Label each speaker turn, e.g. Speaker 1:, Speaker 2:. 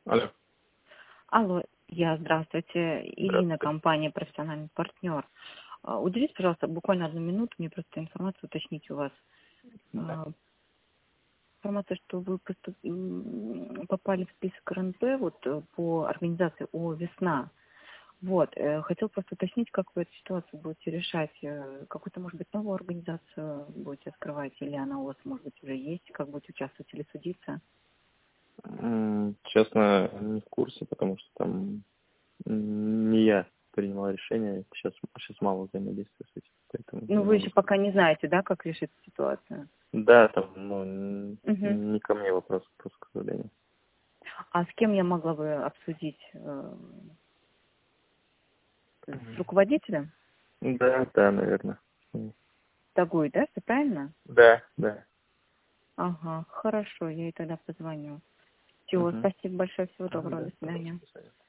Speaker 1: Алло.
Speaker 2: Алло, здравствуйте. Ирина,
Speaker 1: Здравствуйте.
Speaker 2: компания «Профессиональный партнер». Уделите, пожалуйста, буквально 1 минуту, мне просто информацию уточнить у вас.
Speaker 1: Да.
Speaker 2: Информация, что вы попали в список РНП по организации ООО «Весна». Хотел просто уточнить, как вы эту ситуацию будете решать. Какую-то, может быть, новую организацию будете открывать, или она у вас, может быть, уже есть, как будете участвовать или судиться?
Speaker 1: Честно, не в курсе, потому что там не я принимал решение. Сейчас мало взаимодействия с этим, поэтому не
Speaker 2: Вы
Speaker 1: могу
Speaker 2: еще
Speaker 1: сказать.
Speaker 2: пока не знаете, да, как решить ситуацию?
Speaker 1: Да, там,
Speaker 2: Угу.
Speaker 1: не ко мне вопрос, просто, к сожалению.
Speaker 2: А с кем я могла бы обсудить? С руководителем?
Speaker 1: Да, наверное.
Speaker 2: Тагуй, да, все правильно?
Speaker 1: Да.
Speaker 2: Ага, хорошо, я ей тогда позвоню. Все,
Speaker 1: Угу.
Speaker 2: спасибо большое, всего доброго,
Speaker 1: Да,
Speaker 2: до
Speaker 1: пожалуйста,
Speaker 2: свидания.
Speaker 1: до свидания.